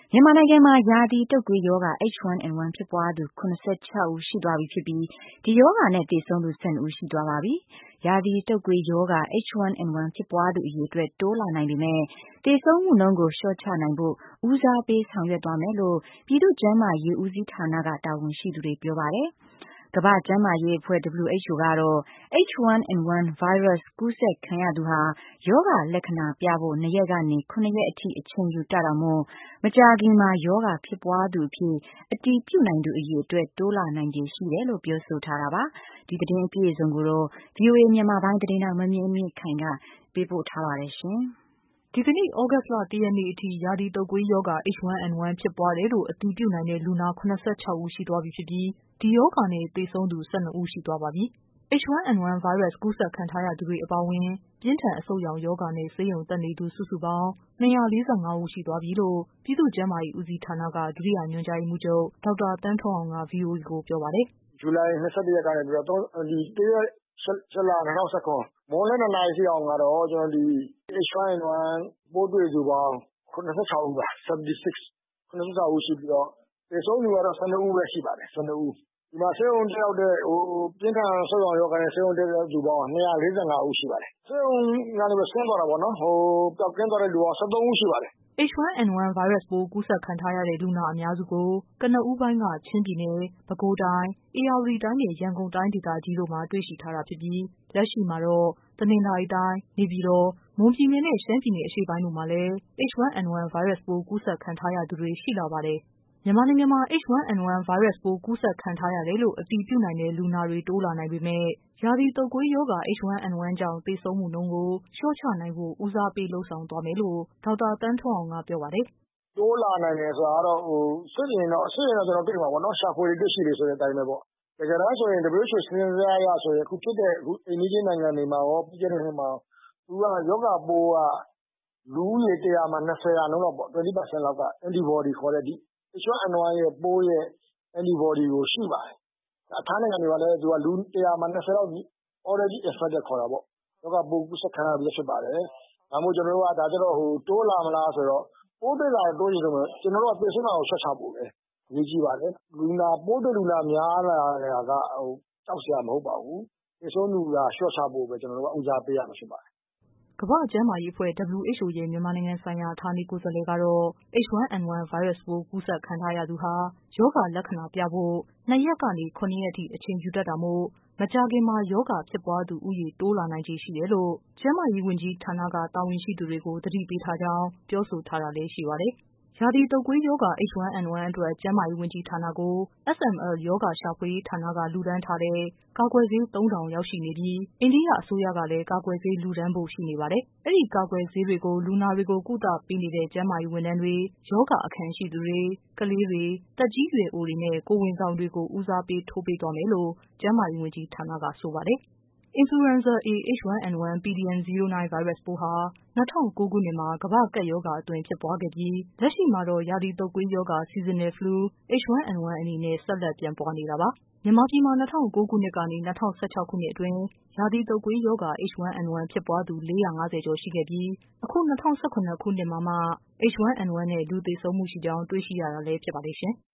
မြန်မာနိုင်ငံမှာရာသီတုပ်ကွေးရောဂါ H1N1 ဖြစ်ပွားသူ 76 ဦးရှိသွားပြီဖြစ်ပြီး ဒီရောဂါနဲ့သေဆုံးသူ 12 ဦးရှိသွားပါပြီ။ ရာသီတုပ်ကွေးရောဂါ H1N1 ဖြစ်ပွားသူအရေအတွက်တိုးလာနိုင်ပေမဲ့ သေဆုံးမှုနှုန်းကိုလျှော့ချနိုင်ဖို့ ဦးစားပေးဆောင်ရွက်သွားမယ်လို့ ပြည်သူ့ကျန်းမာရေးဦးစီးဌာနက တာဝန်ရှိသူတွေပြောပါတယ်။ ကမ္ဘာ့ကျန်းမာရေးအဖွဲ့ WHO ကတော့ H1N1 virus ကူးစက်ခံရသူဟာ ရောဂါလက္ခဏာပြဖို့ 2 ရက်ကနေ 7 ရက်အထိအချိန်ယူတတ်တာမို့ မကြာခင်မှာရောဂါဖြစ်ပွားသူအဖြစ်အတည်ပြုနိုင်သူအရေအတွက်တိုးလာနိုင်ခြေရှိတယ်လို့ပြောဆိုထားတာပါ။ ဒီသတင်းအပြည့်အစုံကိုတော့ VOA မြန်မာပိုင်းသတင်းထောက်မမြင့်မြင့်ခိုင်ကပေးပို့ထားပါတယ်။ဒီကနေ့ သြဂုတ်လ 1 ရက်နေ့အထိ ရာသီတုပ်ကွေးရောဂါ H1N1 ဖြစ်ပွားတယ်လို့အတည်ပြုနိုင်တဲ့လူနာ 76 ဦးရှိသွားပြီဖြစ်ပြီး ဒီရောဂါနဲ့သေဆုံးသူ 12 ဦးရှိသွားပါပြီ။ H1N1 virus ကူးစက်ခံထားရသူတွေအပါအဝင် ပြင်းထန်အဆုတ်ရောင်ရောဂါနဲ့ဆေးရုံတက်နေသူစုစုပေါင်း 245 ဦးရှိသွားပြီလို့ ပြည်သူ့ကျန်းမာရေးဦးစီးဌာနက ဒုတိယညွှန်ကြားရေးမှူးချုပ် ဒေါက်တာသန်းထွန်းအောင်က VOA ကိုပြောပါတယ်။ “ဇူလိုင် ၂၁ ရက်ကနေပြီးတော့ ၁ ရက် ၈ လ ၂၀၁၇ မွန်းလွဲ 2 နာရီထိအောင်ကတော့ H1N1 ပိုးတွေ့သူပေါင်း 76 ဦးပါ။ 76 ဦးရှိပြီးတော့ သေဆုံးသူကတော့ 12 ဦးပဲရှိပါတယ်။ 12 ဦး။ ဒီမှာဆေးရုံတက်ရောက်တဲ့ ပြင်းထန်အဆုတ်ရောင်ရောဂါနဲ့ဆေးရုံတက်ရောက်သူပေါင်း 245 ဦးရှိပါတယ်။ ဆေးရုံကနေဆင်းသွားတာပေါ့နော်။ ပျောက်ကင်းသွားတဲ့လူက 13 ဦးရှိပါတယ်။ ” H1N1 virus ပိုးကူးစက်ခံထားရတဲ့လူနာအများစုကို ကနဦးပိုင်းက ချင်းပြည်နယ်၊ ပဲခူးတိုင်း၊ ဧရာဝတီတိုင်းနဲ့ ရန်ကုန်တိုင်းဒေသကြီးတို့မှာတွေ့ရှိထားတာဖြစ်ပြီး လက်ရှိမှာတော့ တနင်္သာရီတိုင်း၊ နေပြည်တော်၊ မွန်ပြည်နယ်နဲ့ ရှမ်းပြည်နယ်အရှေ့ပိုင်းတို့မှာလည်း H1N1 virus ပိုးကူးစက်ခံထားရသူတွေရှိလာပါတယ်။ မြန်မာနိုင်ငံမှာ H1N1 virus ပိုးကူးစက်ခံထားရတယ်လို့အတည်ပြုနိုင်တဲ့လူနာတွေတိုးလာနိုင်ပေမဲ့ ရာသီတုပ်ကွေးရောဂါ H1N1 ကြောင့်သေဆုံးမှုနှုန်းကိုလျှော့ချနိုင်ဖို့ ဦးစားပေးလုပ်ဆောင်သွားမယ်လို့ ဒေါက်တာသန်းထွန်းအောင်ကပြောပါတယ်။ “တိုးလာနိုင်တယ်ဆိုတာကတော့ စစ်ရင်တော့ကျနော်တို့တွေ့မှာပေါ့နော်။ ရှာဖွေတွေ့ရှိတယ်ဆိုတဲ့အတိုင်းပဲပေါ့။ တကယ်တမ်းဆိုရင် WHO စာရင်းဇယားအရဆိုရင် အခုဖြစ်တဲ့အိမ်နီးချင်းနိုင်ငံတွေမှာရော ပြီးခဲ့တဲ့နှစ်မှာရော သူကရောဂါပိုးက လူဦးရေ ၁၀၀ မှာ 20% လောက်ပေါ့ 20% လောက်က antibody ခေါ်တဲ့ H1N1 ရဲ့ပိုးရဲ့ antibody ကိုရှိပါတယ်။ ထိုင်းနိုင်ငံတွေမှာလည်း လူ ၁၀၀ မှာ 20 လောက် already infected ခေါ်တာပေါ့။ ရောဂါပိုးကူးစက်ခံရပြီးဖြစ်ပါတယ်။ ဒါကြောင့်ကျနော်တို့ကတိုးလာမလားဆိုတော့ ပိုးတွေ့လာရင်တိုးရင်တိုးမယ်။ ကျနော်တို့ကသေဆုံးတာကိုလျှော့ချဖို့ပဲအရေးကြီးပါတယ်။ ပိုးတွေ့လူနာများလာတာကကြောက်စရာမဟုတ်ပါဘူး။ သေဆုံးလူနာလျှော့ချဖို့ပဲကျနော်တို့ကဦးစားပေးရမှာဖြစ်ပါတယ်။ ” ကမ္ဘာ့ကျန်းမာရေးအဖွဲ့ WHO ရဲ့မြန်မာနိုင်ငံဆိုင်ရာဌာနေကိုယ်စားလှယ်ကတော့ H1N1 virus ပိုးကူးစက်ခံထားရသူဟာ ရောဂါလက္ခဏာပြဖို့ 2 ရက်ကနေ 7 ရက်အထိအချိန်ယူတတ်တာမို့ မကြာခင်မှာရောဂါဖြစ်ပွားသူဦးရေတိုးလာနိုင်ခြေရှိတယ်လို့ ကျန်းမာရေးဝန်ကြီးဌာနကတာဝန်ရှိသူတွေကို သတိပေးထားကြောင်းပြောဆိုထားတာလည်းရှိပါတယ်။ ရာသီတုပ်ကွေးရောဂါ H1N1 အတွက် ကျန်းမာရေးဝန်ကြီးဌာနကို SML ရောဂါရှာဖွေရေးဌာနကလှူဒါန်းထားတဲ့ ကာကွယ်ဆေး 3,000 ရောက်ရှိနေပြီး အိန္ဒိယအစိုးရကလည်းကာကွယ်ဆေးလှူဒါန်းဖို့ရှိနေပါတယ်။ အဲဒီကာကွယ်ဆေးတွေကို လူနာတွေကိုကုသပေးနေတဲ့ ကျန်းမာရေးဝန်ထမ်းတွေ၊ ရောဂါအခံရှိသူတွေ၊ ကလေးတွေ၊ သက်ကြီးရွယ်အိုတွေနဲ့ ကိုယ်ဝန်ဆောင်တွေကို ဦးစားပေးထိုးပေးသွားမယ်လို့ ကျန်းမာရေးဝန်ကြီးဌာနကဆိုပါတယ်။ Influenza A H1N1 pdm09 virus ပိုးဟာ 2009 ခုနှစ်မှာ ကမ္ဘာ့ကပ်ရောဂါအသွင်ဖြစ်ပွားခဲ့ပြီး လက်ရှိမှာတော့ ရာသီတုပ်ကွေးရောဂါ Seasonal flu H1N1 အနေနဲ့ ဆက်လက်ပြန့်ပွားနေတာပါ။ မြန်မာပြည်မှာ 2009 ခုနှစ်ကနေ 2016 ခုနှစ်အတွင်း ရာသီတုပ်ကွေးရောဂါ H1N1 ဖြစ်ပွားသူ 450 ကျော်ရှိခဲ့ပြီး အခု 2017 ခုနှစ်မှာမှ H1N1 နဲ့ လူသေဆုံးမှုရှိကြောင်းတွေ့ရှိရတာလည်းဖြစ်ပါတယ်ရှင်။